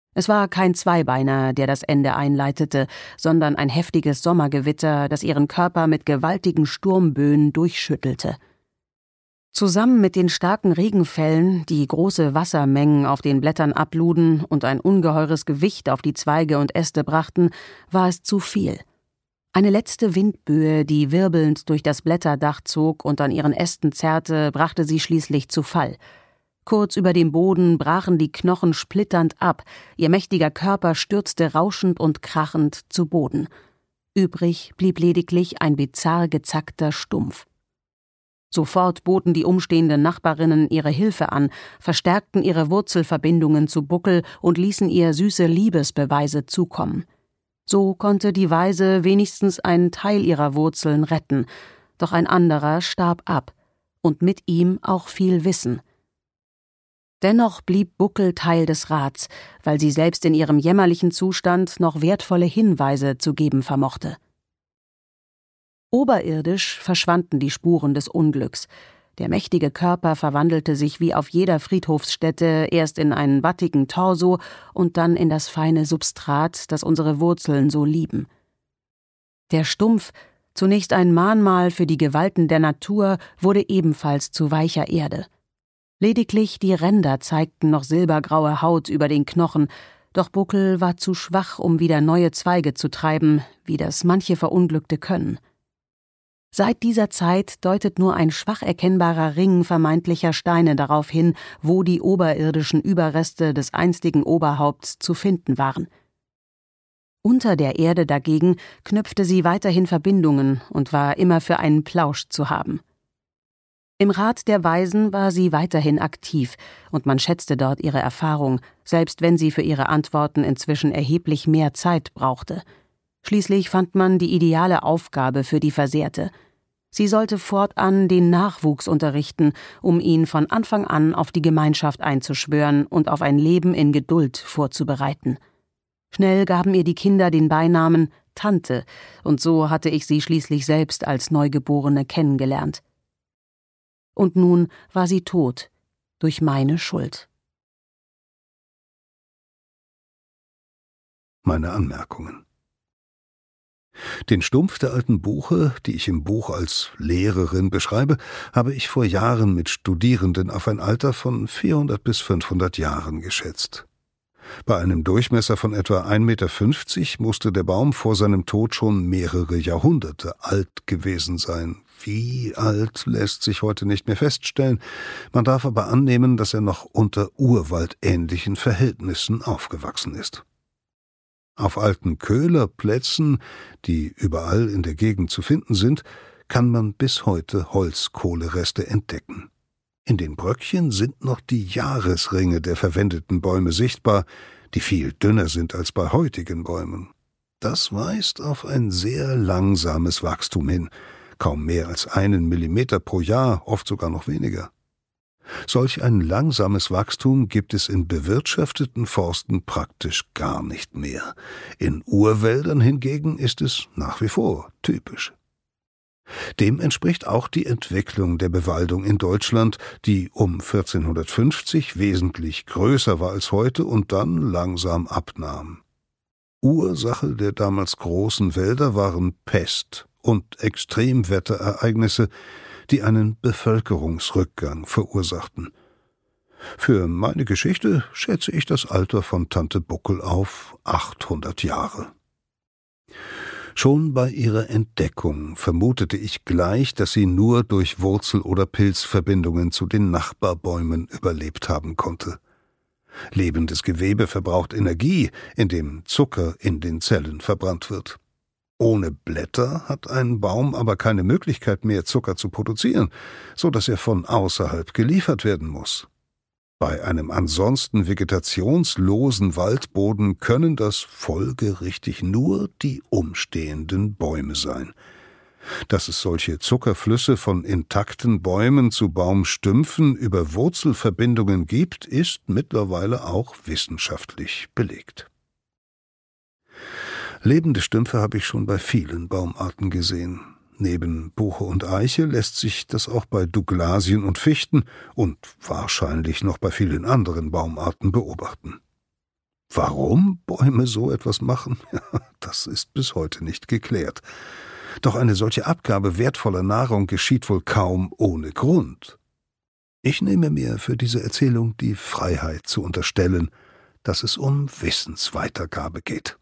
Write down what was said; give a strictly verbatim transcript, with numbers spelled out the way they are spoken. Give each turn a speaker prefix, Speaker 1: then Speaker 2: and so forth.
Speaker 1: Es war kein Zweibeiner, der das Ende einleitete, sondern ein heftiges Sommergewitter, das ihren Körper mit gewaltigen Sturmböen durchschüttelte. Zusammen mit den starken Regenfällen, die große Wassermengen auf den Blättern abluden und ein ungeheures Gewicht auf die Zweige und Äste brachten, war es zu viel. Eine letzte Windböe, die wirbelnd durch das Blätterdach zog und an ihren Ästen zerrte, brachte sie schließlich zu Fall. Kurz über dem Boden brachen die Knochen splitternd ab, ihr mächtiger Körper stürzte rauschend und krachend zu Boden. Übrig blieb lediglich ein bizarr gezackter Stumpf. Sofort boten die umstehenden Nachbarinnen ihre Hilfe an, verstärkten ihre Wurzelverbindungen zu Buckel und ließen ihr süße Liebesbeweise zukommen. So konnte die Waise wenigstens einen Teil ihrer Wurzeln retten, doch ein anderer starb ab, und mit ihm auch viel Wissen. Dennoch blieb Buckel Teil des Rats, weil sie selbst in ihrem jämmerlichen Zustand noch wertvolle Hinweise zu geben vermochte. Oberirdisch verschwanden die Spuren des Unglücks. Der mächtige Körper verwandelte sich wie auf jeder Friedhofsstätte erst in einen wattigen Torso und dann in das feine Substrat, das unsere Wurzeln so lieben. Der Stumpf, zunächst ein Mahnmal für die Gewalten der Natur, wurde ebenfalls zu weicher Erde. Lediglich die Ränder zeigten noch silbergraue Haut über den Knochen, doch Buckel war zu schwach, um wieder neue Zweige zu treiben, wie das manche Verunglückte können. Seit dieser Zeit deutet nur ein schwach erkennbarer Ring vermeintlicher Steine darauf hin, wo die oberirdischen Überreste des einstigen Oberhaupts zu finden waren. Unter der Erde dagegen knüpfte sie weiterhin Verbindungen und war immer für einen Plausch zu haben. Im Rat der Weisen war sie weiterhin aktiv, und man schätzte dort ihre Erfahrung, selbst wenn sie für ihre Antworten inzwischen erheblich mehr Zeit brauchte. Schließlich fand man die ideale Aufgabe für die Versehrte. Sie sollte fortan den Nachwuchs unterrichten, um ihn von Anfang an auf die Gemeinschaft einzuschwören und auf ein Leben in Geduld vorzubereiten. Schnell gaben ihr die Kinder den Beinamen Tante, und so hatte ich sie schließlich selbst als Neugeborene kennengelernt. Und nun war sie tot, durch meine Schuld.
Speaker 2: Meine Anmerkungen. Den Stumpf der alten Buche, die ich im Buch als Lehrerin beschreibe, habe ich vor Jahren mit Studierenden auf ein Alter von vierhundert bis fünfhundert Jahren geschätzt. Bei einem Durchmesser von etwa ein Meter fünfzig musste der Baum vor seinem Tod schon mehrere Jahrhunderte alt gewesen sein. Wie alt lässt sich heute nicht mehr feststellen, man darf aber annehmen, dass er noch unter urwaldähnlichen Verhältnissen aufgewachsen ist. Auf alten Köhlerplätzen, die überall in der Gegend zu finden sind, kann man bis heute Holzkohlereste entdecken. In den Bröckchen sind noch die Jahresringe der verwendeten Bäume sichtbar, die viel dünner sind als bei heutigen Bäumen. Das weist auf ein sehr langsames Wachstum hin, kaum mehr als einen Millimeter pro Jahr, oft sogar noch weniger. Solch ein langsames Wachstum gibt es in bewirtschafteten Forsten praktisch gar nicht mehr. In Urwäldern hingegen ist es nach wie vor typisch. Dem entspricht auch die Entwicklung der Bewaldung in Deutschland, die um vierzehnhundertfünfzig wesentlich größer war als heute und dann langsam abnahm. Ursache der damals großen Wälder waren Pest und Extremwetterereignisse, die einen Bevölkerungsrückgang verursachten. Für meine Geschichte schätze ich das Alter von Tante Buckel auf achthundert Jahre. Schon bei ihrer Entdeckung vermutete ich gleich, dass sie nur durch Wurzel- oder Pilzverbindungen zu den Nachbarbäumen überlebt haben konnte. Lebendes Gewebe verbraucht Energie, indem Zucker in den Zellen verbrannt wird. Ohne Blätter hat ein Baum aber keine Möglichkeit mehr, Zucker zu produzieren, so dass er von außerhalb geliefert werden muss. Bei einem ansonsten vegetationslosen Waldboden können das folgerichtig nur die umstehenden Bäume sein. Dass es solche Zuckerflüsse von intakten Bäumen zu Baumstümpfen über Wurzelverbindungen gibt, ist mittlerweile auch wissenschaftlich belegt. Lebende Stümpfe habe ich schon bei vielen Baumarten gesehen. Neben Buche und Eiche lässt sich das auch bei Douglasien und Fichten und wahrscheinlich noch bei vielen anderen Baumarten beobachten. Warum Bäume so etwas machen, das ist bis heute nicht geklärt. Doch eine solche Abgabe wertvoller Nahrung geschieht wohl kaum ohne Grund. Ich nehme mir für diese Erzählung die Freiheit zu unterstellen, dass es um Wissensweitergabe geht.